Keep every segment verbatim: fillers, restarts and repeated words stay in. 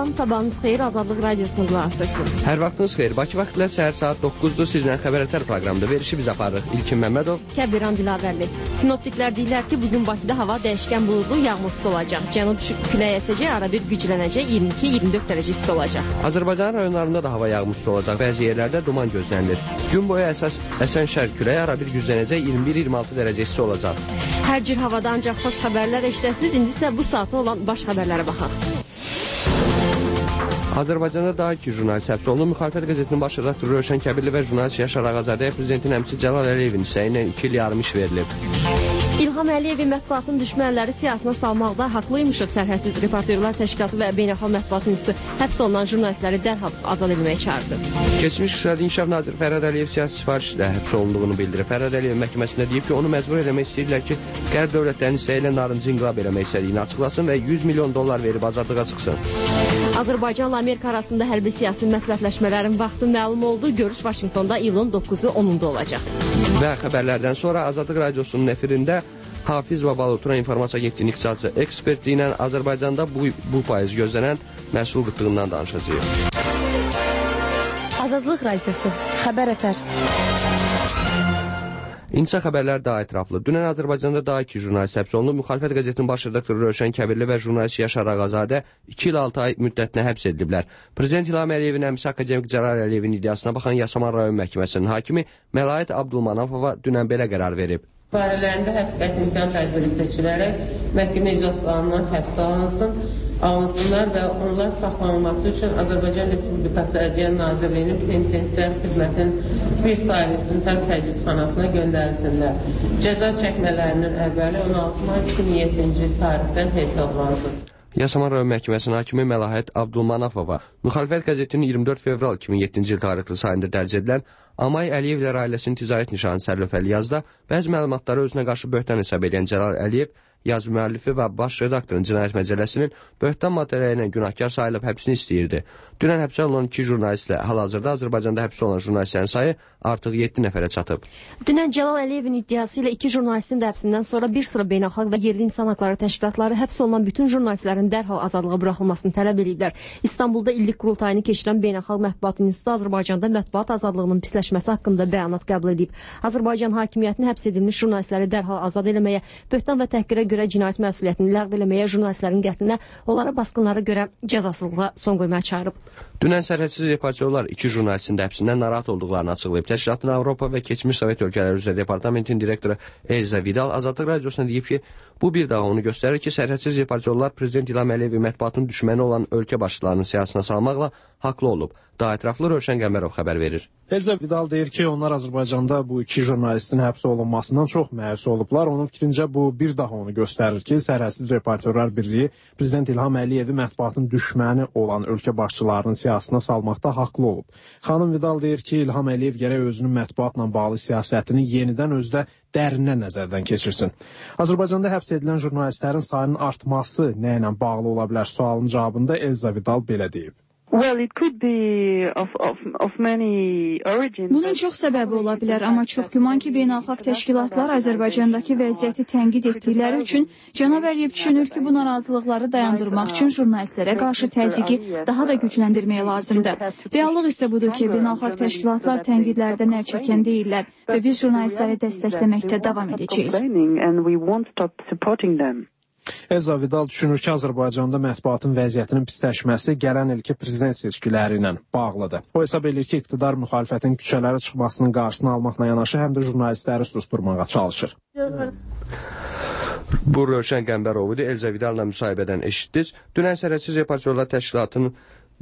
Salam, sabahınız xeyir, Azadlıq Radiosunu qulaqasırsınız. Hər vaxtınız xeyir. Bakı vaxtıyla səhər saat doqquzdur. Sizlə Xəbər proqramında verişi biz aparırıq. İlkin Məmmədov, Kəbiran Dilavərli. Sinoptiklər deyirlər ki, bugün Bakıda hava dəyişkən buludlu, yağmursuz olacaq. Cənub küləyi əsəcək, arabir güclənəcək, iyirmi iki iyirmi dörd dərəcə isti olacaq. Azərbaycan rayonlarında da hava yağmursuz olacaq. Bəzi yerlərdə duman gözlənilir. Gün boyu əsas əsən şərq küləyi arabir güclənəcək, iyirmi bir iyirmi altı dərəcə isti olacaq. Hər cür havada ancaq xoş xəbərlər eşidəsiniz. İndi isə bu saata olan baş xəbərlərə baxaq. Azərbaycanda daha iki jurnalist həbs olunub. Müxalifət qəzetinin baş redaktoru Rövşən Kəbirli və jurnalist Yaşar Ağazadəyə prezidentin həmçinin Cəlal Əliyevin hissəyi ilə iki il yarım iş verilib. İlham Əliyevin mətbuatın düşmənləri siyasına salmaqda haqlıymışıq. Sərhədsiz Reportyorlar Təşkilatı və Beynəlxalq Mətbuat İnstitutu həbs olunan jurnalistləri dərhal azad etməyə çağırdı. Keçmiş İqtisadi İnkişaf naziri Fərhad Əliyev siyasi sifariş ilə həbs olunduğunu bildirib. Fərhad Əliyev məhkəməsində deyib ki, onu məcbur eləmək istəyirlər ki, qərb dövlətlərinin hissəyi ilə narıncı inqilab eləmək istədiyini açıqlasın və yüz milyon dollar verib azadlığa çıxsın. Azərbaycanla Amerika arasında hərbi siyasi məsləhətləşmələrin vaxtı məlum oldu. Görüş Vaşinqtonda iyulun doqquzu onunda olacaq. Və xəbərlərdən sonra Azadlıq Radiosunun efirində Hafiz Babalı Turan İnformasiya Agentliyinin iqtisadçı eksperti ilə Azərbaycanda bu, bu payız gözlənən məhsul qıtlığından danışacağıq. Azadlıq Radiosu, xəbər ətər. İnsan xəbərlər daha ətraflı. Dünən Azərbaycanda daha iki jurnalist həbs olunub. Müxalifət qəzetinin baş redaktoru Rövşən Kəbirli və jurnalist Yaşar Ağazadə iki il altı ay müddətinə həbs ediliblər. Prezident İlham Əliyevin əmisi akademik Cəlal Əliyevin iddiasına baxan Yasamal rayon məhkəməsinin hakimi Məlahət Abdulmanafova dünən belə qərar verib. Barələrində həbs qəti imkan tədbiri seçilərək məhkəmə iclaslarından həbs alınsın, alınsınlar və onlar saxlanılması üçün Azərbaycan Respublikası Ədliyyə Nazirliyinin penitensiar xidmətin bir sayəsinin fərq təcridxanasına göndərilsinlər. Cəza çəkmələrinin əvvəli on altı may iki min yeddinci il tarixdən hesablansın. Yasamal rayon məhkəməsinin hakimi Məlahət Abdulmanafova Müxalifət qəzetinin iyirmi dörd fevral iki min yeddinci il tarixli sayında dərc edilən Amay Əliyevlər ailəsinin ticarət nişanı sərlövhəli yazda bəzi məlumatları özünə qarşı böhtan hesab edən Cəlal Əliyev yazı müəllifi və baş redaktorun cinayət məcəlləsinin böhtan maddələri ilə günahkar sayılıb həbsini istəyirdi. Dünən həbsə alınan iki jurnalistlə hal-hazırda Azərbaycanda həbs olan jurnalistlərin sayı artıq yeddi nəfərə çatıb. Dünən Cəlal Əliyevin iddiası ilə iki jurnalistin də həbsindən sonra bir sıra beynəlxalq və yerli insan haqları təşkilatları həbs olunan bütün jurnalistlərin dərhal azadlığa buraxılmasını tələb ediblər. İstanbulda illik qurultayını keçirən Beynəlxalq Mətbuat İnstitutu Azərbaycanda mətbuat azadlığının pisləşməsi haqqında bəyanat qəbul edib. Azərbaycan hakimiyyətini həbs edilmiş jurnalistləri dərhal azad eləməyə, böhtan və təhqirə görə cinayət məsuliyyətini ləğv eləməyə, jurnalistlərin qətlinə, onlara basqınlara görə cəzasızlığa son qoymağa çağırıb. Dünən sərhədsiz reportyorlar iki jurnalistin də həbsindən narahat olduqlarını açıqlayıb. Təşkilatın Avropa və keçmiş Sovet ölkələri üzrə departamentinin direktoru Elza Vidal Azadlıq Radiosuna deyib ki, bu bir daha onu göstərir ki, sərhədsiz reportyorlar Prezident İlham Əliyev mətbuatın düşməni olan ölkə başçılarının siyasına salmaqla haqlı olub. Daha ətraflı Rövşən Qəmbərov xəbər verir. Elza Vidal deyir ki, onlar Azərbaycanda bu iki jurnalistin həbs olunmasından çox məyus olublar. Onun fikrincə bu bir daha onu göstərir ki, Sərhədsiz Reportyorlar Birliyi Prezident İlham Əliyevi mətbuatın düşməni olan ölkə başçılarının siyasına salmaqda haqlı olub. Xanım Vidal deyir ki, İlham Əliyev gərək özünün mətbuatla bağlı siyasətini yenidən özdə dərindən nəzərdən keçirsin. Azərbaycanda həbs edilən jurnalistlərin sayının artması nə ilə bağlı ola bilər sualının cavabında Elza Vidal belə deyib. Well, it could be of, of, of many origins. Bunun çox səbəbi ola bilər, amma çox güman ki, beynəlxalq təşkilatlar Azərbaycandakı vəziyyəti tənqid etdikləri üçün Cənab Əliyev düşünür ki, bu narazılıqları dayandırmaq üçün jurnalistlərə qarşı təzyiqi daha da gücləndirmək lazımdır. Reallıq isə budur ki, beynəlxalq təşkilatlar tənqidlərdən əl çəkən deyirlər və biz jurnalistləri dəstəkləməkdə davam edəcəyik. Elza Vidal düşünür ki, Azərbaycanda mətbuatın vəziyyətinin pisləşməsi gələn ilki prezident seçkiləri ilə bağlıdır. O hesab edir ki, iqtidar müxalifətin küçələrə çıxmasının qarşısını almaqla yanaşı həm də jurnalistləri susturmağa çalışır. Bu Rövşən Qəmbərovu da Elza Vidal'la müsahibədən eşitdiniz. Dünən Sərhədsiz Reportyorlar Təşkilatının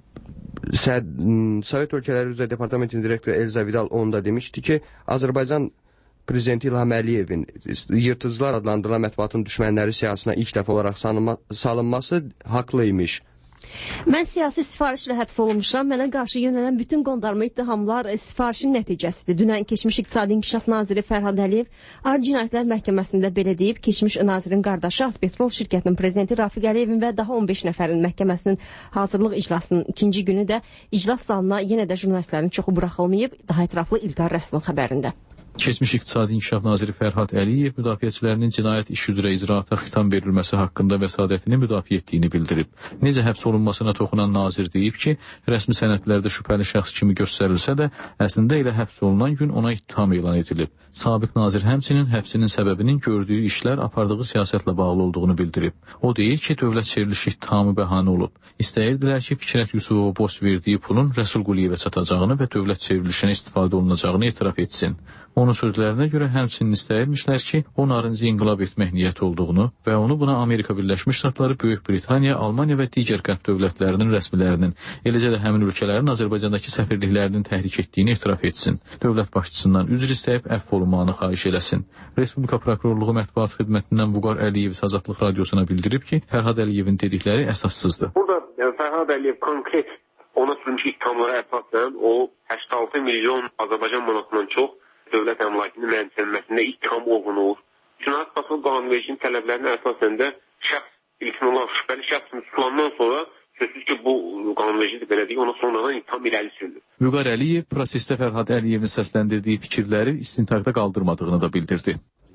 Sovet ölkələri üzrə departamentinin direktoru Elza Vidal onda demişdi ki, Azərbaycan Prezident İlham Əliyevin yırtıcılar adlandırılan mətbuatın düşmənləri siyasına ilk dəfə olaraq salınması haqlıymış. Mən siyasi sifarişlə həbs olunmuşam. Mənə qarşı yönələn bütün qondarma ittihamlar sifarişin nəticəsidir. Dünən keçmiş İqtisadi İnkişaf naziri Fərhad Əliyev Ağır Cinayətlər Məhkəməsində belə deyib, keçmiş nazirin qardaşı Azpetrol şirkətinin prezidenti Rafiq Əliyevin və daha on beş nəfərin məhkəməsinin hazırlıq iclasının ikinci günü də iclas salına yenə də jurnalistlərin çoxu buraxılmayıb. Daha ətraflı İlqar Rəsulun xəbərində. Keçmiş İqtisadi İnkişaf Naziri Fərhad Əliyev müdafiəçilərinin cinayət işi üzrə icraata xitam verilməsi haqqında vəsadətini müdafiə etdiyini bildirib. Necə həbs olunmasına toxunan nazir deyib ki, rəsmi sənədlərdə şübhəli şəxs kimi göstərilsə də, əslində elə həbs olunan gün ona ittiham elan edilib. Sabiq nazir həmçinin həbsinin səbəbinin gördüyü işlər apardığı siyasətlə bağlı olduğunu bildirib. O deyir ki, dövlət çevrilişi ittihamı bəhanə olub. İstəyirdilər ki, Fikrət Yusufova borc verdiyi pulun Rəsul Quliyevə çatacağını və dövlət çevrilişinə istifadə olunacağını etiraf etsin. Onun sözlərinə görə həmçinin istəyirmişlər ki, o narıncı inqilab etmək niyyəti olduğunu və onu buna Amerika Birləşmiş Ştatları, Böyük Britaniya, Almaniya və digər qərb dövlətlərinin rəsmilərinin, eləcə də həmin ölkələrin Azərbaycandakı səfirliklərinin təhrik etdiyini etiraf etsin. Dövlət başçısından üzr istəyib əfv olunmağını xahiş eləsin. Respublika Prokurorluğu Mətbuat Xidmətindən Vüqar Əliyev Azadlıq Radiosuna bildirib ki, Fərhad Əliyevin dedikləri əsassızdır. Burada yəni, Fərhad Əliyev konkret ona sürmüş ittihamlara əsasən o səksən altı milyon Azərbaycan manatından çox dövlət əmlakının mənimsənməsində ittiham olunur. Cinayət Prosesi qanunvericinin tələblərinə əsasən də şəxs ilkin olan şübhəli şəxs tutulandan sonra sözsüz ki, bu qanunverici belə deyil, ona sonradan ittiham irəli sürülür. Vüqar Əliyev prosesdə Fərhad Əliyevin səsləndirdiyi fikirləri istintaqda qaldırmadığını da bildirdi.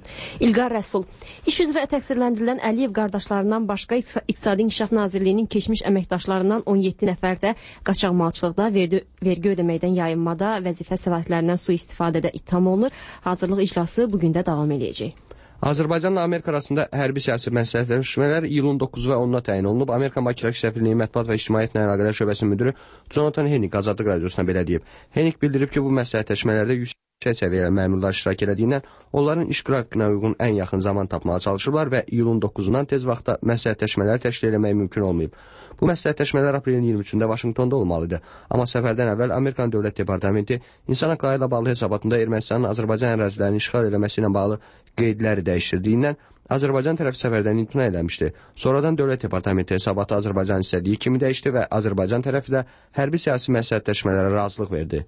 İlqar Rəsul. İş üzrə təqsirləndirilən Əliyev qardaşlarından başqa İqtisadi İnkişaf Nazirliyinin keçmiş əməkdaşlarından on yeddi nəfər də qaçaqmalçılıqda, vergi, vergi ödəməkdən yayınmada, vəzifə səlahiyyətlərindən sui-istifadədə ittiham olunur. Hazırlıq iclası bugün də davam edəcək. Azərbaycanla Amerika arasında hərbi siyasi məsləhətləşmələr iyulun doqquzu və onuna təyin olunub. Amerika Bakıdakı səfirliyi mətbuat və ictimaiyyətlə əlaqələr şöbəsinin müdürü Jonathan Hennig Azadlıq Radiosuna belə deyib. Hennig bildirib ki, bu məsləhətləşmələrdə yüksək səviyyəli məmurlar iştirak elədiyindən onların iş qrafikinə uyğun ən yaxın zaman tapmağa çalışıblar və iyulun doqquzundan tez vaxtda məsləhətləşmələr təşkil etmək mümkün olmayıb. Bu məsləhətləşmələr aprelin iyirmi üçündə Vaşinqtonda olmalıdır. Amma səfərdən əvvəl Amerikan Dövlət Departamenti insan haqları ilə bağlı hesabatında Ermənistanın Azərbaycan ərazilərini işğal eləməsi ilə bağlı qeydləri dəyişdirdiyindən Azərbaycan tərəfi səfərdən imtina eləmişdi. Sonradan Dövlət Departamenti hesabatı Azərbaycan istədiyi kimi dəyişdi və Azərbaycan tərəfi də hərbi siyasi məsləhətləşmələrə razılıq verdi.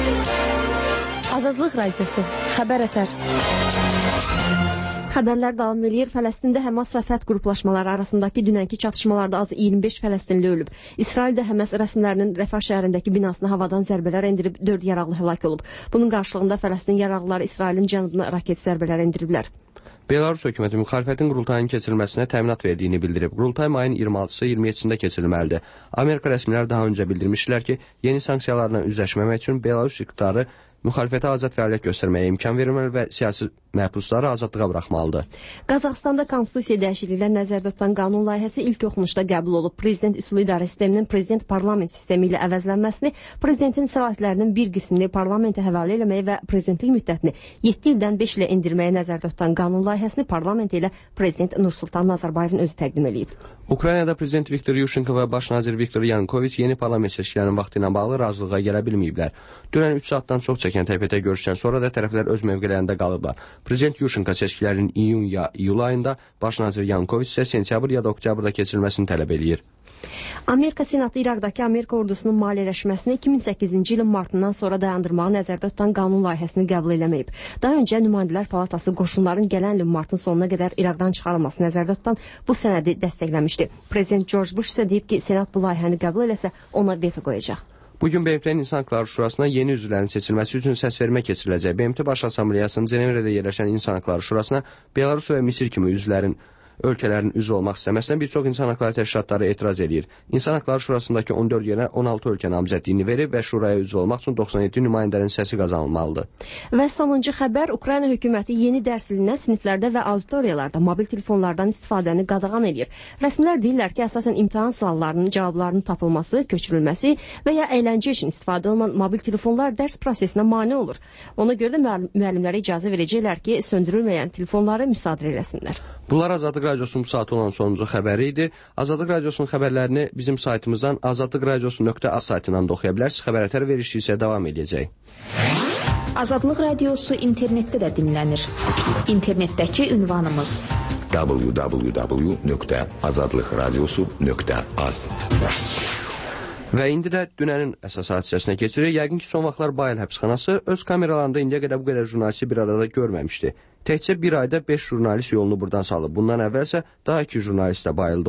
Azadlıq Radiosu, xəbər ətər. Xəbərlər davam edir. Fələstində Həmas və Fəth qruplaşmaları arasındakı dünənki çatışmalarda azı iyirmi beş fələstinli ölüb. İsraildə Həmas rəsmilərinin Rəfah şəhərindəki binasına havadan zərbələr endirib, dörd yaraqlı həlak olub. Bunun qarşılığında Fələstin yaraqlıları İsrailin cənubuna raket zərbələr endiriblər. Belarus hökuməti müxalifətin qurultayının keçirilməsinə təminat verdiyini bildirib. Qurultay mayın iyirmi altısı iyirmi yeddisində keçirilməlidir. Amerika rəsmilər daha öncə bildirmişdilər ki, yeni sanksiyalarla üzləşməmək üçün Belarus iqtidarı müxalifətə azad fəaliyyət göstərməyə imkan verməli və siyasi məhbusları azadlığa buraxmalıdır. Qazaxstanda konstitusiya dəyişikliklər nəzərdə tutan qanun layihəsi ilk oxunuşda qəbul olub. Prezident üsulu idarə sisteminin prezident parlament sistemi ilə əvəzlənməsini, prezidentin səlahiyyətlərinin bir qismini parlamentə həvalə eləməyi və prezidentlik müddətini yeddi ildən beş ilə endirməyə nəzərdə tutan qanun layihəsini parlament ilə prezident Nursultan Nazarbayevin özü təqdim edib. Ukraynada prezident Viktor Yushchenko və baş nazir Viktor Yanukovich yeni parlament seçkilərinin vaxtı ilə bağlı razılığa gələ bilməyiblər. Dünən üç saatdan çox çəkən təybətə görüşdən sonra da tərəflər öz mövqelərində qalıblar. Prezident Yushchenko seçkilərin iyun ya iyul ayında, baş nazir Yanukovich isə sentyabr ya da oktyabrda keçirilməsini tələb edir. Amerika Senatı İraqdakı Amerika ordusunun maliyyələşməsini iki min səkkizinci ilin martından sonra dayandırmağı nəzərdə tutan qanun layihəsini qəbul eləməyib. Daha öncə Nümayəndələr Palatası qoşunların gələn ilin martın sonuna qədər İraqdan çıxarılması nəzərdə tutan bu sənədi dəstəkləmişdi. Prezident George Bush isə deyib ki, Senat bu layihəni qəbul eləsə ona veto qoyacaq. Bugün B M T-nin İnsan Haqları Şurasına yeni üzvlərin seçilməsi üçün səsvermə keçiriləcək. B M T Baş Assambleyasının Cenevrədə yerləşən İnsan Haqları Şurasına Belarus və Misir kimi üzvlərin ölkələrin üzv olmaq istəməsinə bir çox insan haqları təşkilatları etiraz edir. İnsan Haqları Şurasındakı on dörd yerə on altı ölkə namzədliyini verib və şuraya üzv olmaq üçün doxsan yeddi nümayəndənin səsi qazanılmalıdır. Və sonuncu xəbər, Ukrayna hökuməti yeni dərs ilindən siniflərdə və auditoriyalarda mobil telefonlardan istifadəni qadağan edir. Rəsmilər deyirlər ki, əsasən imtahan suallarının cavablarının tapılması, köçürülməsi və ya əyləncə üçün istifadə olunan mobil telefonlar dərs prosesinə mane olur. Ona görə də müəllimlərə icazə verəcəklər ki, söndürülməyən telefonları müsadirə eləsinlər. Bunlar Azadlıq Radiosunun bu saat olan sonuncu xəbəri idi. Azadlıq Radiosunun xəbərlərini bizim saytımızdan azadlıq radiosu nöqtə az saytından da oxuya bilərsiniz. Xəbər ətər verişi isə davam edəcək. Azadlıq Radiosu internetdə də dinlənir. İnternetdəki ünvanımız w w w nöqtə azadlıq radiosu nöqtə az. Və indi də dünənin əsas hadisəsinə keçirik. Yəqin ki, son vaxtlar Bayıl həbsxanası öz kameralarında indiyə qədər bu qədər jurnalisti bir arada görməmişdi. Təkcə bir ayda beş jurnalist yolunu buradan salıb. Bundan əvvəlsə daha iki jurnalist də Bayılda olub.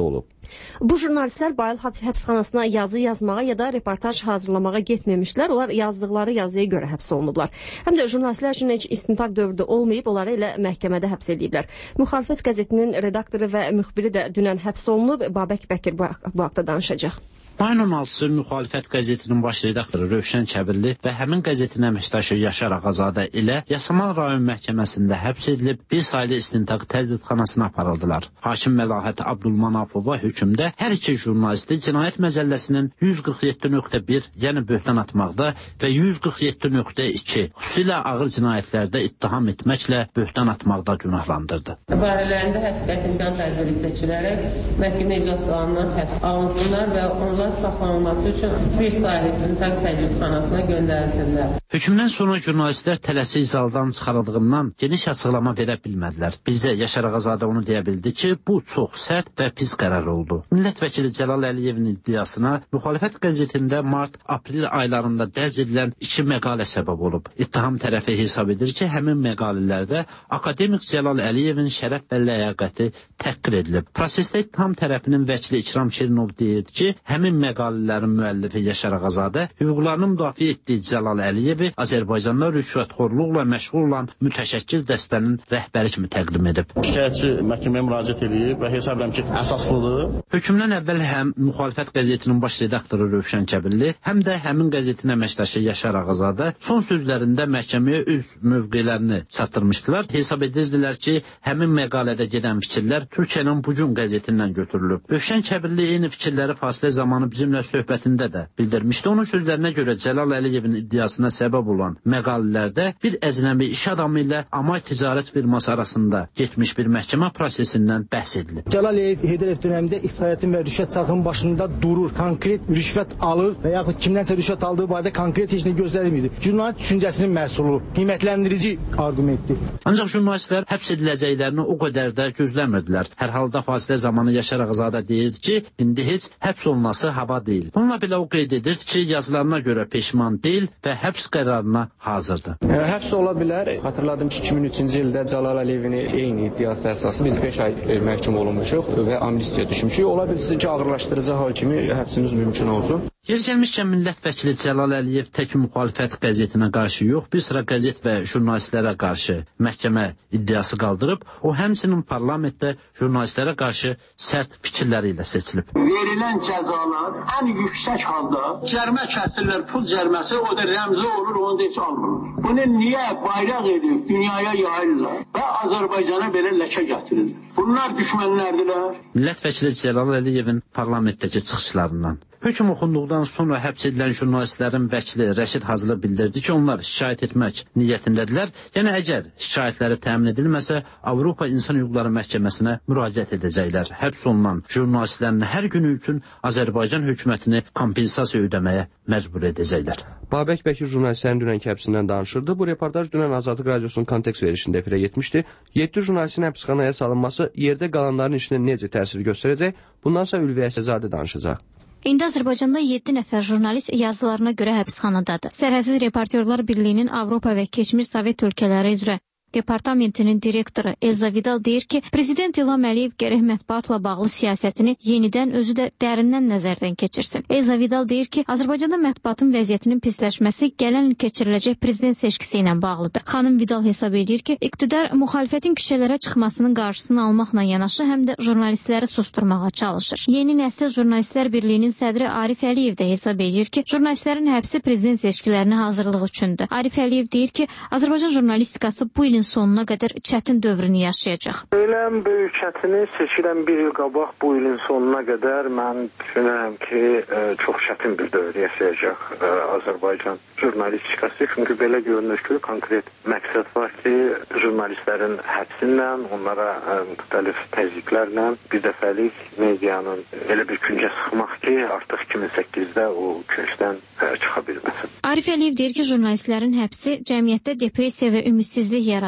Bu jurnalistlər Bayıl həbsxanasına yazı yazmağa ya da reportaj hazırlamağa getməmişlər. Onlar yazdıqları yazıya görə həbs olunublar. Həm də jurnalistlər üçün heç istintaq dövrdə olmayıb, onları elə məhkəmədə həbs ediblər. Müxalifət qəzetinin redaktoru və müxbiri də dünən həbs olunub. Babək Bəkir bu, bu haqda danışacaq. Mayın on altısı Müxalifət qəzetinin baş redaktoru Rövşən Kəbirli və həmin qəzetin əməkdaşı Yaşar Ağazadə ilə Yasamal rayon məhkəməsində həbs edilib bir saylı istintaq tədqiqatxanasına aparıldılar. Hakim Məlahət Abdulmanafova hökmdə hər iki jurnalisti cinayət məcəlləsinin yüz qırx yeddi nöqtə bir, yəni böhtan atmaqda və yüz qırx yeddi nöqtə iki, xüsusilə ağır cinayətlərdə ittiham etməklə böhtan atmaqda günahlandırdı. Barələrində həbs qətimkan tədbiri seçilərək məhkəmə iclaslarından həbs alınsınlar və onlar saxlanılması üçün bir saylı istintaq tədqiqatxanasına göndərilsinlər. Hökmdən sonra jurnalistlər tələsik zaldan çıxarıldığından geniş açıqlama verə bilmədilər. Bizə Yaşar Ağazadə onu deyə bildi ki, bu çox sərt və pis qərar oldu. Millət vəkili Cəlal Əliyevin iddiasına Müxalifət qəzetində mart-aprel aylarında dərc edilən iki məqalə səbəb olub. İttiham tərəfi hesab edir ki, həmin məqalələrdə akademik Cəlal Əliyevin şərəf və ləyaqəti təhqir edilib. Prosesdə ittiham tərəfinin vəkili İkram Şirinov deyir ki, həmin məqalələrin müəllifi Yaşar Ağazadə hüquqlarını müdafiə etdiyi Cəlal Əliyevi Azərbaycanda rüşvətxorluqla məşğul olan mütəşəkkil dəstənin rəhbəri kimi təqdim edib. Şikayətçi məhkəməyə müraciət edib və hesab edirəm ki, əsaslıdır. Hökmdən əvvəl həm Müxalifət qəzetinin baş redaktoru Rövşən Kəbirli, həm də həmin qəzetin əməkdaşı Yaşar Ağazadə son sözlərində məhkəməyə öz mövqelərini çatdırmışdılar. Hesab edirdilər ki, həmin məqalədə gedən fikirlər Türkiyənin Bu Gün qəzetindən götürülüb. Rövşən Kəbirli eyni fikirləri fasilə zamanı bizimlə söhbətində də bildirmişdi. Onun sözlərinə görə Cəlal Əliyevin iddiasına səbəb olan məqalələrdə bir əcnəbi iş adamı ilə Amay ticarət firması arasında getmiş bir məhkəmə prosesindən bəhs edilib. Cəlal Əliyev Heydər Əliyev dönəmində istifaətin və rüşvət çarxının başında durur, konkret rüşvət alır və yaxud kimdənsə rüşvət aldığı barədə konkret heç nə göstərilmir. Jurnalist düşüncəsinin məhsulu, qiymətləndirici arqumentdir. Ancaq jurnalistlər həbs ediləcəklərini o qədər də gözləmirdilər. Hər halda fasilə zamanı Yaşar Ağazadə deyirdi ki, indi heç həbs olunması hava deyil. Bununla belə o qeyd edirdi ki, yazılarına görə peşman deyil və həbs qərarına hazırdır. Yəni, həbs ola bilər. Xatırladım ki, iki min üçüncü ildə Cəlal Əliyevin eyni iddiası əsası biz beş ay məhkum olunmuşuq və amnistiya düşmüşük. Ola bilsin ki, ağırlaşdırıcı hal kimi həbsimiz mümkün olsun. Yer gəlmişkən millət vəkili Cəlal Əliyev tək Müxalifət qəzetinə qarşı yox, bir sıra qəzet və jurnalistlərə qarşı məhkəmə iddiası qaldırıb, o həmçinin parlamentdə jurnalistlərə qarşı sərt fikirləri ilə seçilib. Verilən cəzalar ən yüksək halda cərimə kəsirlər, pul cəriməsi, o da rəmzi olur, onu da heç almırlar. Bunu niyə bayraq edib dünyaya yayırlar və Azərbaycana belə ləkə gətirir? Bunlar düşmənlərdirlər. Millət vəkili Cəlal Əliyevin parlamentdəki çıxışlarından. Hökm oxunduqdan sonra həbs edilən jurnalistlərin vəkili Rəşid Hacılı bildirdi ki, onlar şikayət etmək niyyətindədirlər. Yəni, əgər şikayətləri təmin edilməsə, Avropa İnsan Hüquqları Məhkəməsinə müraciət edəcəklər. Həbs olunan jurnalistlərin hər günü üçün Azərbaycan hökumətini kompensasiya ödəməyə məcbur edəcəklər. Babək Bəkir jurnalistlərin dünənki həbsindən danışırdı. Bu reportaj dünən Azadlıq Radiosunun kontekst verişində efirə getmişdi. yeddi jurnalistin həbsxanaya salınması yerdə qalanların işinə necə təsir göstərəcək? Bundansa Ülviyə Əsəzadə danışacaq. İndi Azərbaycanda yeddi nəfər jurnalist yazılarına görə həbsxanadadır. Sərhədsiz Reportyorlar Birliyinin Avropa və keçmiş Sovet ölkələri üzrə Departamentinin direktoru Elza Vidal deyir ki, Prezident İlham Əliyev gərək mətbuatla bağlı siyasətini yenidən özü də dərindən nəzərdən keçirsin. Elza Vidal deyir ki, Azərbaycanda mətbuatın vəziyyətinin pisləşməsi gələn il keçiriləcək prezident seçkisi ilə bağlıdır. Xanım Vidal hesab edir ki, iqtidar müxalifətin küçələrə çıxmasının qarşısını almaqla yanaşı həm də jurnalistləri susturmağa çalışır. Yeni Nəsil Jurnalistlər Birliyinin sədri Arif Əliyev də hesab edir ki, jurnalistlərin həbsi prezident seçkilərinə hazırlıq üçündür. Arif Əliyev deyir ki, Azərbaycan jurnalistikası bu ilin sonuna qədər çətin dövrünü yaşayacaq. Öləm böyük çətini seçilən bir il qabaq bu ilin sonuna qədər mən düşünürəm ki, e, çox çətin bir dövr yaşayacaq e, Azərbaycan jurnalistikası. Çünki belə görünür ki, konkret məqsəd var ki, jurnalistlərin həbsinlə, onlara e, müxtəlif təzyiqlərlə bir dəfəlik medianın elə bir küncə sıxmaq ki, artıq iki min səkkizdə o küncdən e, çıxa bilməsin. Arif Əliyev deyir ki, jurnalistlərin həbsi cəmiyyətdə depressiya və ümidsizlik yaradır.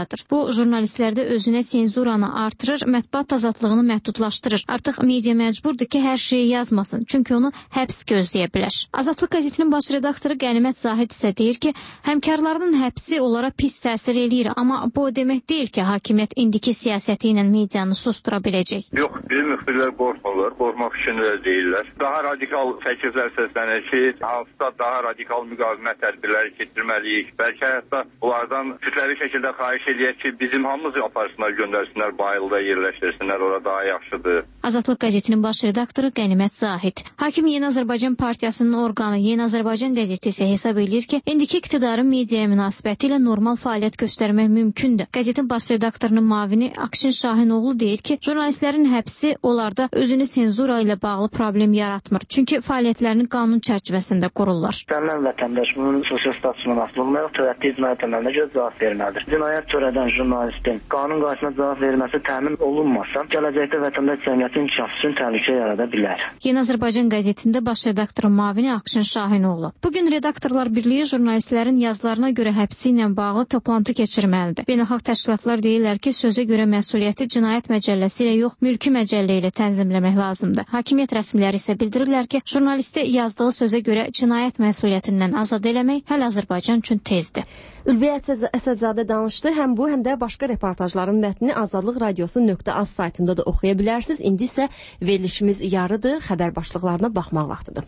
yaradır. Bu jurnalistlərdə özünə senzuranı artırır, mətbuat azadlığını məhdudlaşdırır. Artıq media məcburdur ki, hər şeyi yazmasın, çünki onu həbs gözləyə bilər. Azadlıq qəzetinin baş redaktoru Qənimət Zahid isə deyir ki, həmkarlarının həbsi onlara pis təsir eləyir, amma bu demək deyil ki, hakimiyyət indiki siyasəti ilə medianı sustura biləcək. Yox, bizim müxbirlər qorxmurlar, qorxmaq üçün də deyirlər. Daha radikal təkliflər səslənir ki, hansısa daha radikal müqavimət tədbirləri keçirməliyik. Bəlkə hətta bunlardan kütləvi şəkildə xahiş edək ki, bizim hamımızı aparsınlar, göndərsinlər, bayılda yerləşdirsinlər, orada daha yaxşıdır. Azadlıq qəzetinin baş redaktoru Qənimət Zahid. Hakim Yeni Azərbaycan Partiyasının orqanı Yeni Azərbaycan qəzeti isə hesab edir ki, indiki iqtidarın mediaya münasibəti ilə normal fəaliyyət göstərmək mümkündür. Qəzetin baş redaktorunun müavini Akşin Şahinoğlu deyir ki, jurnalistlərin həbsi onlarda özünü senzura ilə bağlı problem yaratmır. Çünki fəaliyyətlərini qanun çərçivəsində qururlar. İstənilən vətəndaş bunun sosial statusundan asılı olmayaraq törətdiyi cinayət əməlinə görə cavab verməlidir. Cinayət törədən jurnalistin qanun qarşısında cavab verməsi təmin olunmasa, gələcəkdə vətəndaş cəmiyyəti inkişafı üçün təhlükə yarada bilər. Yeni Azərbaycan qəzetində baş redaktorun müavini Akşin Şahinoğlu. Bugün Redaktorlar Birliyi jurnalistlərin yazılarına görə həbsi ilə bağlı toplantı keçirməlidir. Beynəlxalq təşkilatlar deyirlər ki, sözə görə məsuliyyəti cinayət məcəlləsi ilə yox, mülki məcəllə ilə tənzimləmək lazımdır. Hakimiyyət rəsmiləri isə bildirirlər ki, jurnalisti yazdığı sözə görə cinayət məsuliyyətindən azad eləmək hələ Azərbaycan üçün tezdir. Ülviyə Əsədzadə danışdı. Həm bu, həm də başqa reportajların mətnini Azadlıq Radiosu nöqtə az saytında da oxuya bilərsiniz. İndi isə verilişimiz yarıdır. Xəbər başlıqlarına baxmaq vaxtıdır.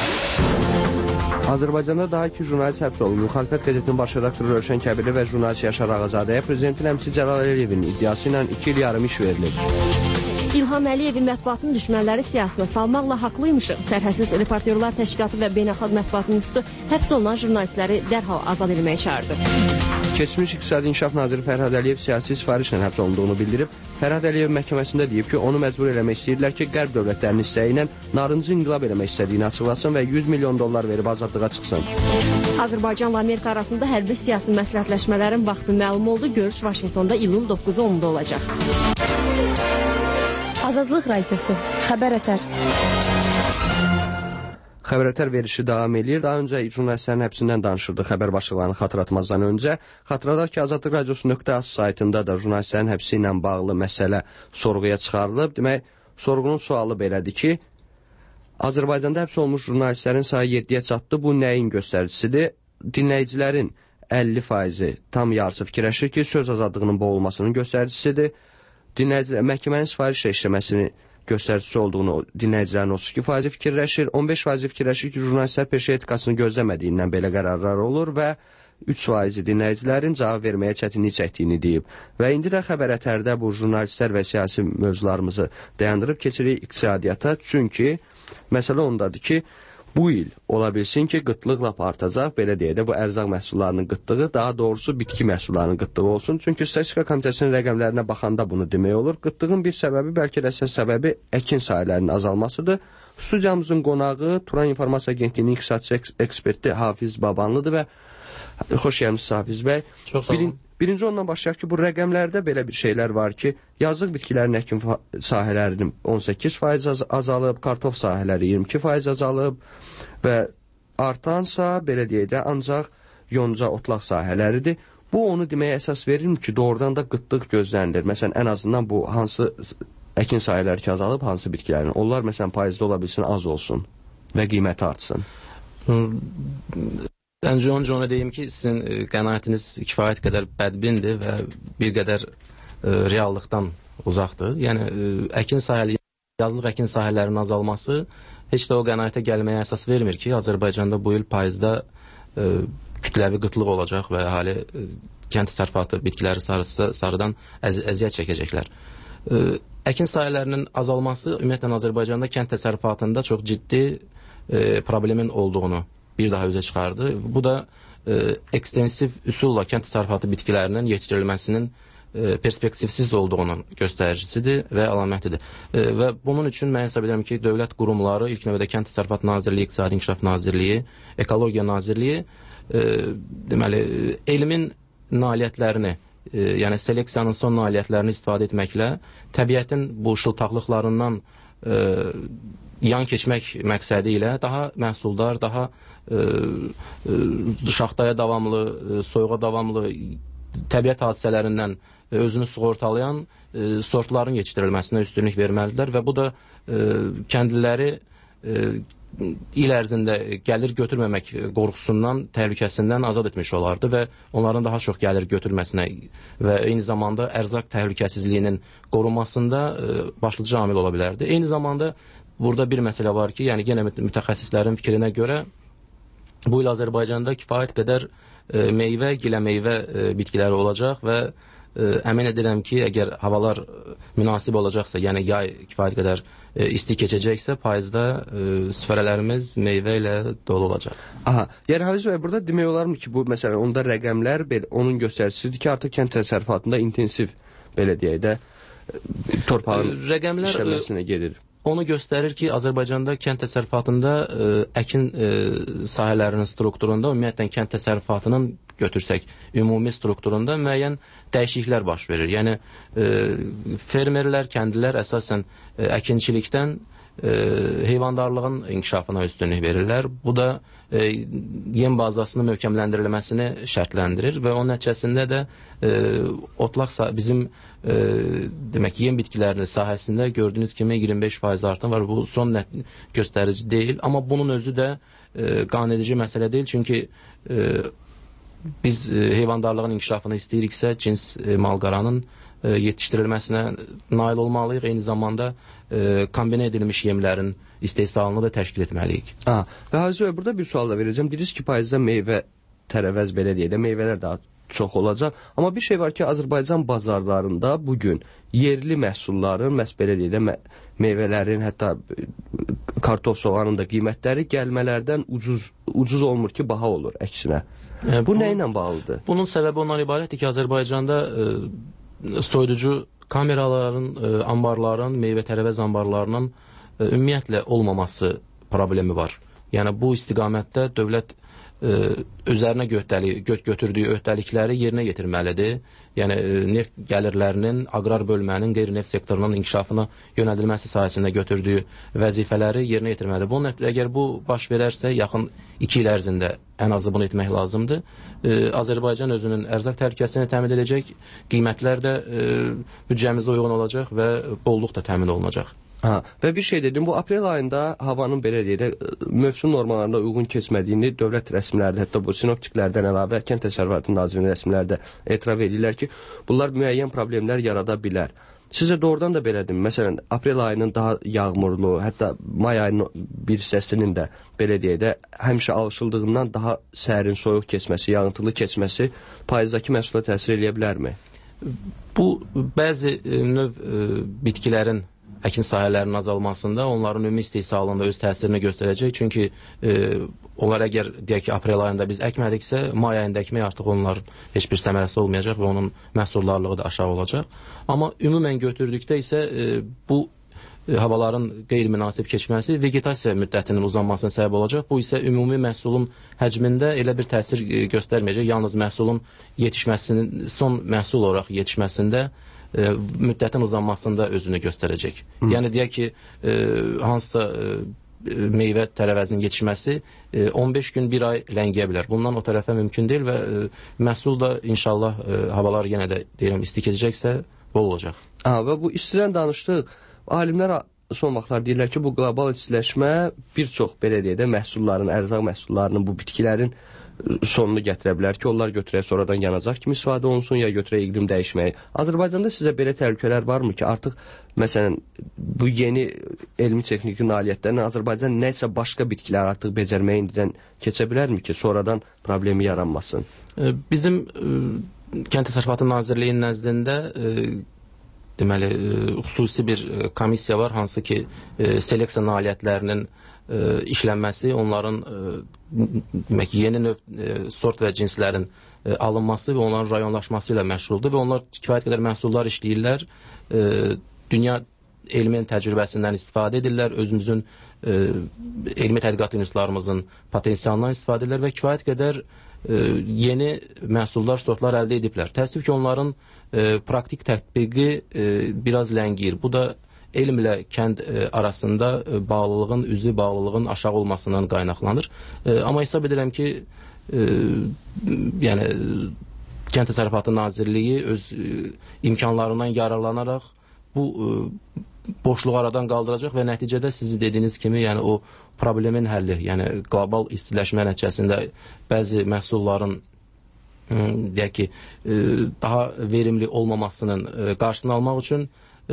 Azərbaycanda daha iki jurnalist həbs olunub. Müxalifət qəzetinin baş redaktoru Rövşən Kəbirli və jurnalist Yaşar Ağazadəyə prezidentin həmçinin Cəlal Əliyevin iddiası ilə iki il yarım iş verilib. İlham Əliyevin mətbuatın düşmənləri siyasına salmaqla haqlıymışıq. Sərhədsiz Reportyorlar Təşkilatı və Beynəlxalq Mətbuat İnstitutu həbs olunan jurnalistləri dərhal azad edilməyə çağırdı. Keçmiş İqtisadi İnkişaf naziri Fərhad Əliyev siyasi sifarişlə həbs olunduğunu bildirib. Fərhad Əliyev məhkəməsində deyib ki, onu məcbur eləmək istəyirlər ki, qərb dövlətlərinin istəyi ilə narıncı inqilab eləmək istədiyini açıqlasın və yüz milyon dollar verib azadlığa çıxsın. Azərbaycanla Amerika arasında hərbi siyasi məsləhətləşmələrin vaxtı məlum oldu. Görüş Vaşinqtonda iyulun doqquzu onunda olacaq. Azadlıq Radiosu, Xəbər Ətər. Xəbər Ətər verişi davam edir. Daha öncə jurnalistlərin həbsindən danışırdıq xəbər başlıqlarını xatırlatmazdan öncə. Xatırladaq ki, Azadlıq Radiosu nöqtə az saytında da jurnalistlərin həbsi ilə bağlı məsələ sorğuya çıxarılıb. Demək, sorğunun sualı belədir ki, Azərbaycanda həbs olmuş jurnalistlərin sayı yeddiyə çatdı. Bu nəyin göstəricisidir? Dinləyicilərin əlli faizi tam yarısı fikirləşir ki, söz azadlığının boğulmasının göstəricisidir. Dinləyicilər məhkəmənin sifarişlə işləməsini göstəricisi olduğunu dinləyicilərin otuz iki faizi fikirləşir. on beş faizi fikirləşir ki, jurnalistlər peşə etikasını gözləmədiyindən belə qərarlar olur və üç faizi dinləyicilərin cavab verməyə çətinlik çəkdiyini deyib. Və indi də Xəbər Ətərdə bu jurnalistlər və siyasi mövzularımızı dayandırıb keçirik iqtisadiyyata. Çünki məsələ ondadır ki, bu il ola bilsin ki, qıtlıq lap artacaq, belə deyək də bu ərzaq məhsullarının qıtlığı, daha doğrusu bitki məhsullarının qıtlığı olsun. Çünki Statistika Komitəsinin rəqəmlərinə baxanda bunu demək olur. Qıtlığın bir səbəbi, bəlkə də əsas səbəbi əkin sahələrinin azalmasıdır. Studiyamızın qonağı Turan İnformasiya Agentliyinin iqtisadçı eksperti Hafiz Babanlıdır və xoş gəlmişsiniz Hafiz bəy. Çox sağ olun. Birinci ondan başlayaq ki, bu rəqəmlərdə belə bir şeylər var ki, yazıq bitkilərin əkin sahələrinin on səkkiz faiz azalıb, kartof sahələri iyirmi iki faiz azalıb və artansa, belə deyək də, ancaq yonca otlaq sahələridir. Bu, onu deməyə əsas verir ki, doğrudan da qıtlıq gözlənilir. Məsələn, ən azından bu hansı əkin sahələri ki azalıb, hansı bitkilərin. Onlar, məsələn, faizdə ola bilsin, az olsun və qiyməti artsın. Öncə onca ona deyim ki, sizin qənaətiniz kifayət qədər bədbindir və bir qədər e, reallıqdan uzaqdır. Yəni, e, əkin sahəli, yazlıq əkin sahələrinin azalması heç də o qənaətə gəlməyə əsas vermir ki, Azərbaycanda bu il payızda e, kütləvi qıtlıq olacaq və əhali e, kənd təsərrüfatı bitkiləri sarısı, sarıdan əz əziyyət çəkəcəklər. E, əkin sahələrinin azalması ümumiyyətlə Azərbaycanda kənd təsərrüfatında çox ciddi e, problemin olduğunu bir daha üzə çıxardı. Bu da e, ekstensiv üsulla kənd təsərrüfatı bitkilərinin yetişdirilməsinin e, perspektivsiz olduğunun göstəricisidir və əlamətidir. E, və bunun üçün mən hesab edirəm ki, dövlət qurumları, ilk növbədə Kənd Təsərrüfatı Nazirliyi, İqtisadi İnkişaf Nazirliyi, Ekologiya Nazirliyi e, deməli, elmin nailiyyətlərini, e, yəni seleksiyanın son nailiyyətlərini istifadə etməklə təbiətin bu şıltaqlıqlarından e, yan keçmək məqsədi ilə daha məhsuldar, daha e, e, şaxtaya davamlı, e, soyuğa davamlı təbiət hadisələrindən özünü sığortalayan e, sortların yetişdirilməsinə üstünlük verməlidirlər və bu da e, kəndliləri e, il ərzində gəlir götürməmək qorxusundan, təhlükəsindən azad etmiş olardı və onların daha çox gəlir götürməsinə və eyni zamanda ərzaq təhlükəsizliyinin qorunmasında e, başlıca amil ola bilərdi. Eyni zamanda burada bir məsələ var ki, yəni yenə mütəxəssislərin fikrinə görə bu il Azərbaycanda kifayət qədər e, meyvə, gilə meyvə e, bitkiləri olacaq və e, əmin edirəm ki, əgər havalar münasib olacaqsa, yəni yay kifayət qədər e, isti keçəcəksə, payızda e, süfrələrimiz meyvə ilə dolu olacaq. Aha, yəni Hafiz bəy, burada demək olarmı ki, bu məsələn, onda rəqəmlər belə, onun göstəricisidir ki, artıq kənd təsərrüfatında intensiv, belə deyək də, torpağın rəqəmlər işləməsinə gedir. Onu göstərir ki, Azərbaycanda kənd təsərrüfatında ə, əkin ə, sahələrinin strukturunda, ümumiyyətlə kənd təsərrüfatının götürsək, ümumi strukturunda müəyyən dəyişikliklər baş verir. Yəni, ə, fermerlər, kəndlilər əsasən ə, əkinçilikdən ə, heyvandarlığın inkişafına üstünlük verirlər. Bu da ə, yem bazasının möhkəmləndirilməsini şərtləndirir və onun nəticəsində də ə, otlaq bizim E, demək yem bitkilərinin sahəsində gördüyünüz kimi iyirmi beş faiz artım var. Bu son göstərici deyil, amma bunun özü də e, qanedici məsələ deyil. Çünki e, biz e, heyvandarlığın inkişafını istəyiriksə, cins e, malqaranın e, yetişdirilməsinə nail olmalıyıq. Eyni zamanda e, kombinə edilmiş yemlərin istehsalını da təşkil etməliyik. Ha, və Hafiz bəy, burada bir sual da verəcəm. Dediniz ki, payızda meyvə, tərəvəz belə deyək də, meyvələr daha çox olacaq. Amma bir şey var ki, Azərbaycan bazarlarında bugün yerli məhsulların, məhz belə deyək də, me meyvələrin, hətta kartof, soğanın da qiymətləri gəlmələrdən ucuz, ucuz olmur ki, baha olur əksinə. E, bu, bu nə ilə bağlıdır? Bunun səbəbi ondan ibarətdir ki, Azərbaycanda e, soyuducu kameraların, e, ambarların, meyvə tərəvəz ambarlarının e, ümumiyyətlə olmaması problemi var. Yəni bu istiqamətdə dövlət özərinə götəli, gö götürdüyü öhdəlikləri yerinə yetirməlidir. Yəni neft gəlirlərinin, aqrar bölmənin, qeyri-neft sektorunun inkişafına yönəldilməsi sahəsində götürdüyü vəzifələri yerinə yetirməlidir. Bunun, əgər bu baş verərsə, yaxın iki il ərzində ən azı bunu etmək lazımdır. Ee, Azərbaycan özünün ərzaq təhlükəsini təmin edəcək, qiymətlər də e, büdcəmizə uyğun olacaq və bolluq da təmin olunacaq. Ha, və bir şey dedim, bu aprel ayında havanın belə deyək, mövsüm normalarına uyğun keçmədiyini dövlət rəsmilərdə, hətta bu sinoptiklərdən əlavə Kənd Təsərrüfatı Nazirliyinin rəsmilərdə etiraf edirlər ki, bunlar müəyyən problemlər yarada bilər. Sizə doğrudan da belədir. Məsələn, aprel ayının daha yağmurlu, hətta may ayının bir hissəsinin də belə deyək də, həmişə alışıldığından daha sərin, soyuq keçməsi, yağıntılı keçməsi payızdakı məhsula təsir edə bilərmi? Bu, bəzi növ e, bitkilərin əkin sahələrinin azalmasında, onların ümumi istehsalında öz təsirini göstərəcək. Çünki e, onlar əgər deyək ki, aprel ayında biz əkmədiksə, may ayında əkmək artıq onların heç bir səmərəsi olmayacaq və onun məhsuldarlığı da aşağı olacaq. Amma ümumən götürdükdə isə e, bu e, havaların qeyri-münasib keçməsi vegetasiya müddətinin uzanmasına səbəb olacaq. Bu isə ümumi məhsulun həcmində elə bir təsir e, göstərməyəcək. Yalnız məhsulun yetişməsinin, son məhsul olaraq yetişməsində E, müddətin uzanmasında özünü göstərəcək. Hı. Yəni deyək ki, e, hansısa e, meyvə tərəvəzinin yetişməsi e, on beş gün, bir ay ləngiyə bilər. Bundan o tərəfə mümkün deyil və e, məhsul da inşallah e, havalar yenə də deyirəm isti keçəcəksə bol olacaq. Ha, və bu istidən danışdıq. Alimlər son vaxtlar deyirlər ki, bu qlobal istiləşmə bir çox belə deyək də məhsulların, ərzaq məhsullarının, bu bitkilərin sonunu gətirə bilər ki, onlar götürək sonradan yanacaq kimi istifadə olunsun, ya götürək iqlim dəyişməyi. Azərbaycanda sizə belə təhlükələr varmı ki, artıq məsələn bu yeni elmi texniki nailiyyətlərlə Azərbaycan nəsə başqa bitkilər artıq becərməyə indidən keçə bilərmi ki, sonradan problemi yaranmasın? Bizim e, Kənd Təsərrüfatı Nazirliyinin nəzdində e, deməli e, xüsusi bir komissiya var, hansı ki e, seleksiya nailiyyətlərinin e, işlənməsi, onların e, demək, yeni növ e, sort və cinslərin e, alınması və onların rayonlaşması ilə məşğuldur və onlar kifayət qədər məhsullar işləyirlər. E, dünya elmin təcrübəsindən istifadə edirlər, özümüzün e, elmi tədqiqat institutlarımızın potensialından istifadə edirlər və kifayət qədər e, yeni məhsullar, sortlar əldə ediblər. Təəssüf ki, onların e, praktik tətbiqi e, biraz ləngiyir. Bu da elmlə kənd e, arasında e, bağlılığın, üzvü bağlılığın aşağı olmasından qaynaqlanır. E, amma hesab edirəm ki, e, yəni Kənd Təsərrüfatı Nazirliyi öz imkanlarından yararlanaraq bu boşluğu aradan qaldıracaq və nəticədə siz dediyiniz kimi, yəni o problemin həlli, yəni qlobal istiləşmə nəticəsində bəzi məhsulların deyək ki, daha verimli olmamasının qarşısını almaq üçün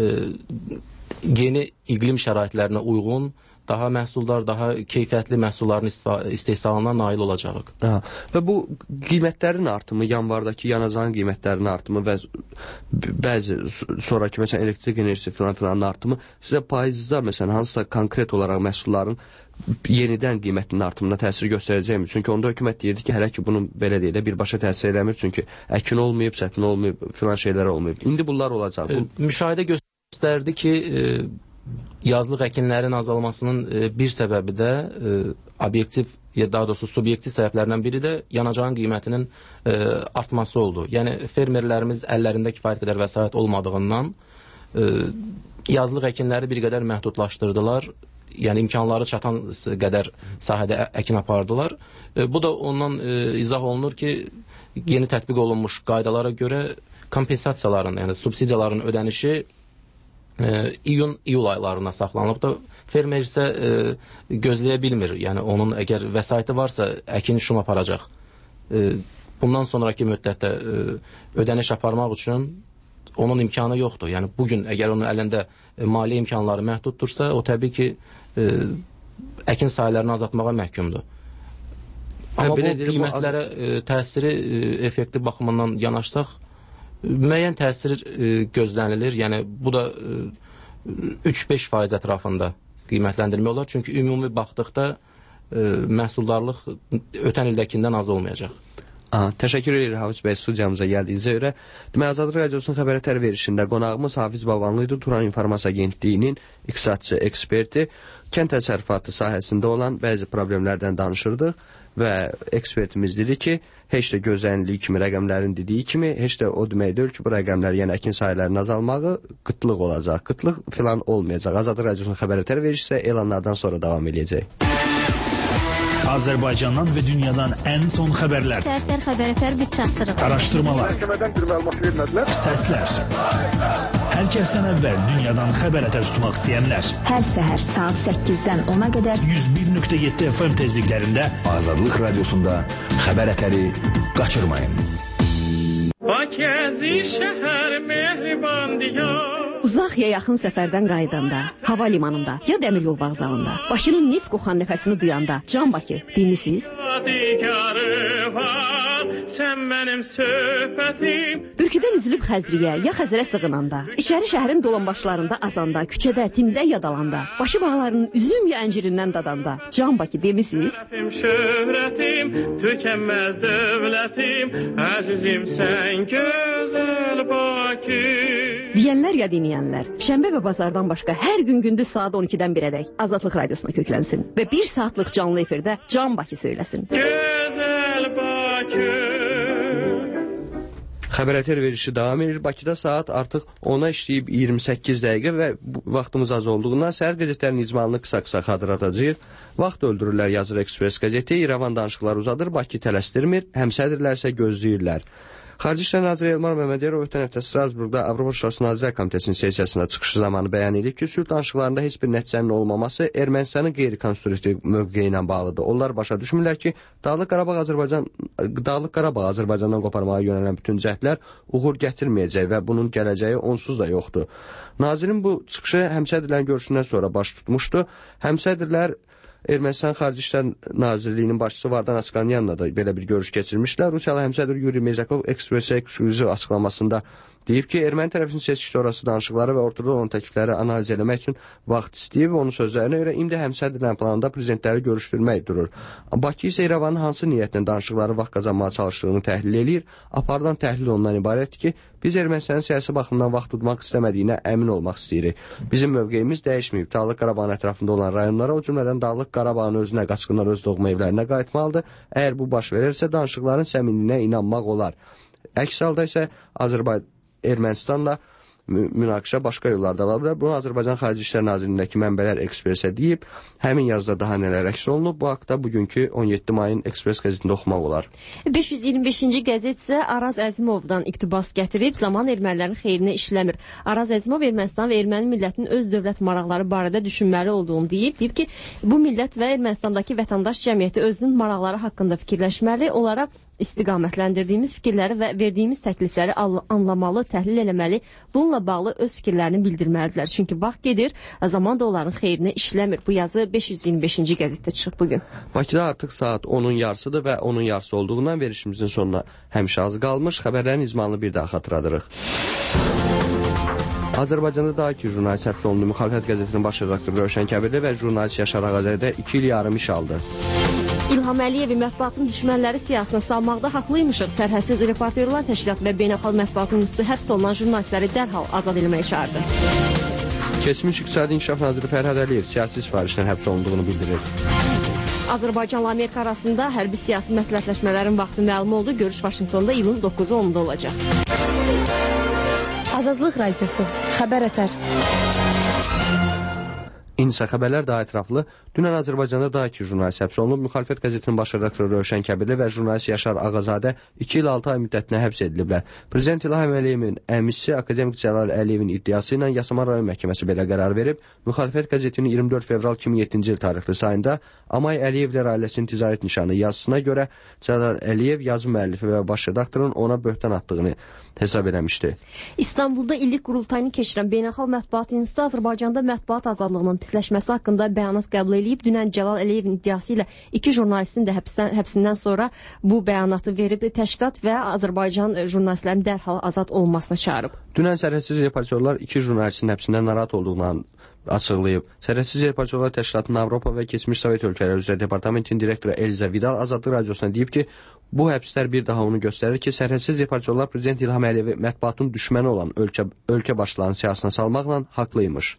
yeni iqlim şəraitlərinə uyğun daha məhsuldar, daha keyfiyyətli məhsulların istehsalına nail olacağıq. Ha, və bu qiymətlərin artımı, yanvardakı yanacağın qiymətlərinin artımı və bəzi sonraki məsələn elektrik enerjisi fiyatlarının artımı sizə faizdə məsələn hansısa konkret olaraq məhsulların yenidən qiymətinin artımına təsir göstərəcəkmi? Çünki onda hökumət deyirdi ki, hələ ki bunun belə deyil də birbaşa təsir eləmir, çünki əkin olmayıb, sətin olmayıb, filan şeylər olmayıb. İndi bunlar olacaq. Bu... Müşahidə göstərdi ki, yazlıq əkinlərin azalmasının bir səbəbi də obyektiv, ya daha doğrusu subyektiv səbəblərdən biri də yanacağın qiymətinin artması oldu. Yəni fermerlərimiz əllərində kifayət qədər vəsait olmadığından yazlıq əkinləri bir qədər məhdudlaşdırdılar. Yəni imkanları çatan qədər sahədə əkin apardılar. Bu da ondan izah olunur ki, yeni tətbiq olunmuş qaydalara görə kompensasiyaların, yəni subsidiyaların ödənişi iyun-iyul aylarına saxlanılıb da fermer isə gözləyə bilmir. Yəni onun əgər vəsaiti varsa əkin şum aparacaq. Bundan sonraki müddətdə ödəniş aparmaq üçün onun imkanı yoxdur. Yəni bugün əgər onun əlində maliyyə imkanları məhduddursa, o təbii ki əkin sahələrini azaltmağa məhkumdur. Amma bu qiymətlərə təsiri effektiv baxımından yanaşsaq, müəyyən təsir gözlənilir. Yəni bu da üç beş faiz ətrafında qiymətləndirmə olar. Çünki ümumi baxdıqda məhsuldarlıq ötən ildəkindən az olmayacaq. Aha, təşəkkür edirəm Hafiz bəy studiyamıza gəldiyinizə görə. Demək, Azadlıq Radiosunun xəbərətər verişində qonağımız Hafiz Babanlı idi. Turan İnformasiya Agentliyinin iqtisadçı eksperti. Kənd təsərrüfatı sahəsində olan bəzi problemlərdən danışırdıq və ekspertimiz dedi ki, heç də gözlənildiyi kimi rəqəmlərin dediyi kimi, heç də o demək deyil ki, bu rəqəmlər, yəni əkin sahələrinin azalmağı qıtlıq olacaq. Qıtlıq filan olmayacaq. Azadlıq Radiosunun xəbərətər verişi isə elanlardan sonra davam edəcək. Azərbaycandan və dünyadan ən son xəbərlər. Səhər xəbərətər biz çatdırırıq. Araşdırmalar. Məhkəmədən bir məlumat vermədilər. Səslər. Hər kəsdən əvvəl dünyadan xəbərətər tutmaq istəyənlər. Hər səhər saat səkkizdən ona qədər yüz bir nöqtə yeddi F M tezliklərində Azadlıq Radiosunda xəbərətəri qaçırmayın. Bakəzi şəhər mehriban diyar. Uzaq ya yaxın səfərdən qayıdanda, hava limanında ya dəmir yol vağzalında, Bakının neft qoxan nəfəsini duyanda, Can Bakı, dinlisiz? Sən mənim söhbətim. Bürküdən üzülüb Xəzriyə ya Xəzərə sığınanda, içəri şəhərin dolanbaşlarında azanda, küçədə, tində yadalanda, Bakı bağlarının üzüm ya əncirindən dadanda, Can Bakı demisiz? Şöhrətim, tükənməz dövlətim, əzizim sən gözəl Bakı. Deyənlər ya deməyənlər, şənbə və bazardan başqa hər gün gündüz saat on ikidən birədək Azadlıq Radiosuna köklənsin və bir saatlıq canlı efirdə Can Bakı söyləsin. Gözəl Bakı. Xəbərətər verişi davam edir. Bakıda saat artıq ona işləyib iyirmi səkkiz dəqiqə və vaxtımız az olduğundan səhər qəzetlərinin icmalını qısa-qısa xatırlatacağıq. Vaxt öldürürlər yazır Ekspres qəzeti, İrəvan danışıqları uzadır, Bakı tələsdirmir, həmsədirlərsə gözləyirlər. Xarici İşlər Naziri Elmar Məmmədiyarov ötən həftə Strasburqda Avropa Şurası Nazirlər Komitəsinin sessiyasına çıxışı zamanı bəyan edib ki, sülh danışıqlarında heç bir nəticənin olmaması Ermənistanın qeyri-konstitutiv mövqeyi ilə bağlıdır. Onlar başa düşmürlər ki, Dağlıq Qarabağ Azərbaycan Dağlıq Qarabağ Azərbaycandan qoparmağa yönələn bütün cəhdlər uğur gətirməyəcək və bunun gələcəyi onsuz da yoxdur. Nazirin bu çıxışı həmsədirlərin görüşündən sonra baş tutmuşdu. Həmsədirlər Ermənistan Xarici İşlər Nazirliyinin başçısı Vardan Asqanyanla da belə bir görüş keçirmişlər. Rusiyalı həmsədir Yuri Mezakov Ekspresə ekskluziv açıqlamasında deyib ki, erməni tərəfinin seçki sonrası danışıqları və ortada olan təklifləri analiz eləmək üçün vaxt istəyib. Onun sözlərinə görə indi həmsədirlərin planında prezidentləri görüşdürmək durur. Bakı isə İrəvanın hansı niyyətlə danışıqları vaxt qazanmağa çalışdığını təhlil eləyir. Aparılan təhlil ondan ibarətdir ki, biz Ermənistanın siyasi baxımdan vaxt tutmaq istəmədiyinə əmin olmaq istəyirik. Bizim mövqeyimiz dəyişməyib. Dağlıq Qarabağın ətrafında olan rayonlara, o cümlədən Dağlıq Qarabağın özünə qaçqınlar öz doğma evlərinə qayıtmalıdır. Əgər bu baş verirsə, danışıqların səminliyinə inanmaq olar. Əks halda isə Azərbaycan Ermənistanla münaqişə başqa yollarda ala bilər. Bunu Azərbaycan Xarici İşlər Nazirliyindəki mənbələr Ekspresə deyib. Həmin yazıda daha nələr əks olunub? Bu haqda bugünkü on yeddi mayın Ekspres qəzetində oxumaq olar. beş yüz iyirmi beşinci qəzet isə Araz Əzimovdan iqtibas gətirib, zaman ermənilərin xeyrinə işləmir. Araz Əzimov Ermənistan və erməni millətinin öz dövlət maraqları barədə düşünməli olduğunu deyib. Deyib ki, bu millət və Ermənistandakı vətəndaş cəmiyyəti özünün maraqları haqqında fikirləşməli, onlara istiqamətləndirdiyimiz fikirləri və verdiyimiz təklifləri anlamalı, təhlil eləməli, bununla bağlı öz fikirlərini bildirməlidirlər. Çünki vaxt gedir, zaman da onların xeyrinə işləmir. Bu yazı beş yüz iyirmi beşinci qəzetdə çıxıb bugün. Bakıda artıq saat onun yarısıdır və onun yarısı olduğundan verişimizin sonuna həmişə az qalmış. Xəbərlərin izmanını bir daha xatırladırıq. Azərbaycanda daha iki jurnalist həbs olundu. Müxalifət qəzetinin baş redaktoru Rövşən Kəbirli və jurnalist Yaşar Ağazadə iki il yarım iş aldı. İlham Əliyevi mətbuatın düşmənləri siyasına salmaqda haqlıymışıq. Sərhədsiz Reportyorlar Təşkilatı və Beynəlxalq Mətbuatın üstü həbs olunan jurnalistləri dərhal azad edilməyə çağırdı. Keçmiş İqtisadi İnkişaf naziri Fərhad Əliyev siyasi sifarişdən həbs olunduğunu bildirir. Azərbaycanla Amerika arasında hərbi siyasi məsləhətləşmələrin vaxtı məlum oldu. Görüş Vaşinqtonda iyulun doqquzu onunda olacaq. Azadlıq Radiosu. Xəbər ətər. İnsa xəbərlər daha ətraflı. Dünən Azərbaycanda daha iki jurnalist həbs olunub. Müxalifət qəzetinin baş redaktoru Rövşən Kəbirli və jurnalist Yaşar Ağazadə iki il altı ay müddətinə həbs ediliblər. Prezident İlham Əliyevin əmisi akademik Cəlal Əliyevin iddiası ilə Yasamal rayon məhkəməsi belə qərar verib. Müxalifət qəzetinin iyirmi dörd fevral iki min yeddinci il tarixli sayında Amay Əliyevlər ailəsinin ticarət nişanı yazısına görə Cəlal Əliyev yazı müəllifi və baş redaktorun ona böhtan atdığını hesab eləmişdi. İstanbulda illik qurultayını keçirən Beynəlxalq Mətbuat İnstitutu Azərbaycanda mətbuat azadlığının pisləşməsi haqqında bəyanat qəbul edib. Dünən Cəlal Əliyevin iddiası ilə iki jurnalistin də həbsdən, həbsindən sonra bu bəyanatı verib. Təşkilat və Azərbaycan jurnalistlərin dərhal azad olunmasına çağırıb. Dünən Sərhədsiz Reportyorlar iki jurnalistin həbsindən narahat olduğunu açıqlayıb. Sərhədsiz Reportyorlar Təşkilatının Avropa və keçmiş Sovet ölkələri üzrə departamentinin direktoru Elza Vidal Azadlıq Radiosuna deyib ki, bu həbslər bir daha onu göstərir ki, Sərhədsiz Reportyorlar Prezident İlham Əliyevi mətbuatın düşməni olan ölkə, ölkə başlarının siyasına salmaqla haqlıymış.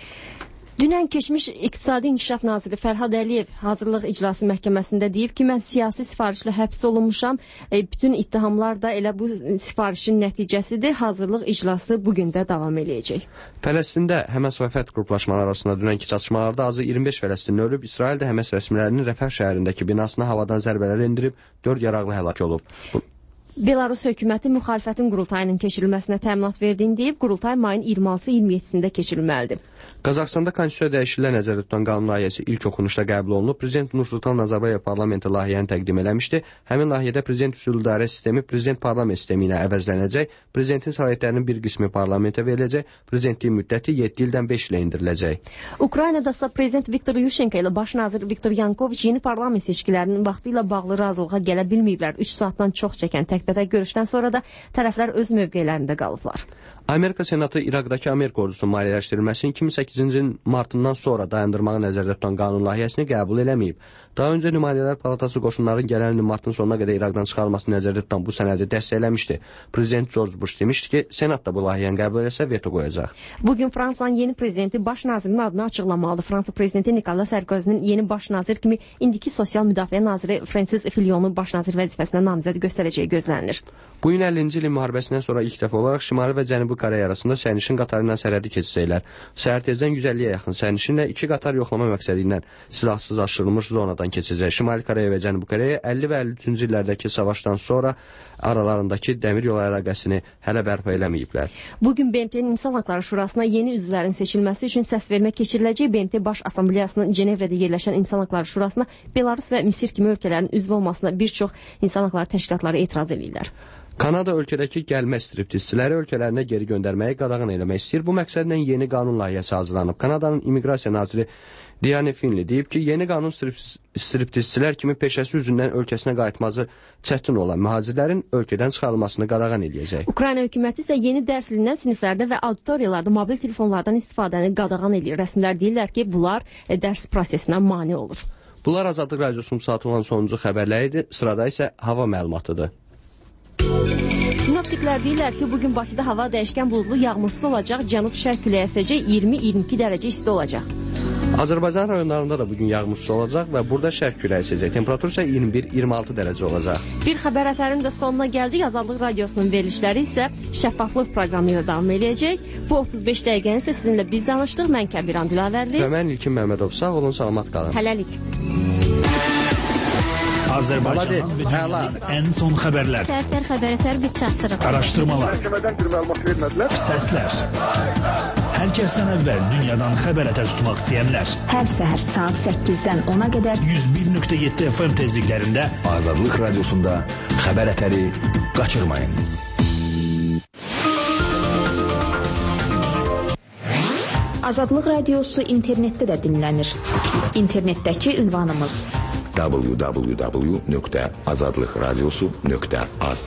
Dünən keçmiş İqtisadi İnkişaf naziri Fərhad Əliyev Hazırlıq İcrası Məhkəməsində deyib ki, mən siyasi sifarişlə həbs olunmuşam. E, bütün ittihamlar da elə bu sifarişin nəticəsidir. Hazırlıq icrası bugün də davam eləyəcək. Fələstində Həməs və Fəth qruplaşmaları arasında dünənki çatışmalarda azı iyirmi beş Fələstinli ölüb. İsrail də Həməs rəsmilərinin Rəfəh şəhərindəki binasına havadan zərbələr endirib, dörd yaraqlı həlak olub. Bu Belarus hökuməti müxalifətin qurultayının keçirilməsinə təminat verdiyini deyib, qurultay mayın iyirmi altısı iyirmi yeddisində keçirilməlidir. Qazaxstanda konstitusiya dəyişikliklər nəzərdə tutan qanun layihəsi ilk oxunuşda qəbul olunub. Prezident Nursultan Nazarbayev parlamentə layihəni təqdim eləmişdi. Həmin layihədə prezident üsul idarə sistemi prezident parlament sistemi ilə əvəzlənəcək. Prezidentin səlahiyyətlərinin bir qismi parlamentə veriləcək. Prezidentliyin müddəti yeddi ildən beş ilə endiriləcək. Ukraynada isə prezident Viktor Yushchenko ilə baş nazir Viktor Yanukoviç yeni parlament seçkilərinin vaxtı ilə bağlı razılığa gələ bilməyiblər. üç saatdan çox çəkən təkbətək görüşdən sonra da tərəflər öz mövqelərində qalıblar. Amerika Senatı İraqdakı Amerika ordusunun maliyyələşdirilməsini iki min səkkizinci ilin martından sonra dayandırmağı nəzərdə tutan qanun layihəsini qəbul eləməyib. Daha öncə Nümayəndələr Palatası qoşunların gələn ilin martın sonuna qədər İraqdan çıxarılmasını nəzərdə tutan bu sənədi dəstəkləmişdi. Prezident George Bush demişdi ki, Senat da bu layihəni qəbul eləsə veto qoyacaq. Bugün Fransanın yeni prezidenti baş nazirinin adını açıqlamalıdır. Fransa prezidenti Nicolas Sarkozy'nin yeni baş nazir kimi indiki sosial müdafiə naziri Francis Fillonu baş nazir vəzifəsinə namizəd göstərəcəyi gözlənilir. Bu gün əllinci ilin müharibəsindən sonra ilk dəfə olaraq Şimali və Cənubi Koreya arasında sərnişin qatarı ilə sərhədi keçəcəklər. Səhər tezdən yüz əlliyə yaxın sərnişinlə iki qatar yoxlama məqsədi ilə silahsızlaşdırılmış zonadan keçəcək. Şimali Koreya və Cənubi Koreya əlli və əlli üçüncü illərdəki savaşdan sonra aralarındakı dəmir yolu əlaqəsini hələ bərpa eləməyiblər. Bugün B M T-nin İnsan Haqları Şurasına yeni üzvlərin seçilməsi üçün səsvermə keçiriləcək. B M T Baş Assambleyasının Cenevrədə yerləşən İnsan Haqları Şurasına Belarus və Misir kimi ölkələrin üzv olmasına bir çox insan haqları təşkilatları etiraz edirlər. Kanada ölkədəki gəlmə striptizçiləri ölkələrinə geri göndərməyi qadağan eləmək istəyir. Bu məqsədlə yeni qanun layihəsi hazırlanıb. Kanadanın immiqrasiya naziri Dianne Finley deyib ki, yeni qanun striptizçilər kimi peşəsi üzündən ölkəsinə qayıtması çətin olan mühacirlərin ölkədən çıxarılmasını qadağan eləyəcək. Ukrayna hökuməti isə yeni dərs ilindən siniflərdə və auditoriyalarda mobil telefonlardan istifadəni qadağan edir. Rəsmilər deyirlər ki, bunlar dərs prosesinə mane olur. Bunlar Azadlıq Radiosunun saat olan sonuncu xəbərləridir. Sırada isə hava məlumatıdır. Sinoptiklər deyirlər ki, bugün Bakıda hava dəyişkən buludlu, yağmursuz olacaq, cənub-şərq küləyi əsəcək, iyirmi iyirmi iki dərəcə isti olacaq. Azərbaycan rayonlarında da bugün yağmursuz olacaq və burada şərq küləyi əsəcək. Temperatur isə iyirmi bir iyirmi altı dərəcə olacaq. Bir xəbər ətərinin də sonuna gəldik. Azadlıq Radiosunun verilişləri isə şəffaflıq proqramı ilə davam edəcək. Bu otuz beş dəqiqəni isə sizinlə biz danışdıq. Mən Kəbiran Dilavərli. Və mən İlkin Məmmədov. Sağ olun, salamat qalın. Hələlik. Azərbaycandan və dünyanın ən son xəbərlər. Səhər xəbərlər biz çatdırıq. Araşdırmalar. Səslər. Hər kəsdən əvvəl dünyadan xəbər ətər tutmaq istəyənlər. Hər səhər saat səkkizdən ona qədər yüz bir nöqtə yeddi F M tezliklərində Azadlıq Radiosunda xəbər ətəri qaçırmayın. Azadlıq Radiosu internetdə də dinlənir. İnternetdəki ünvanımız w w w nöqtə azadlıqradiosu nöqtə az.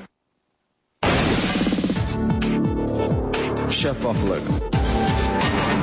Şəffaflıq,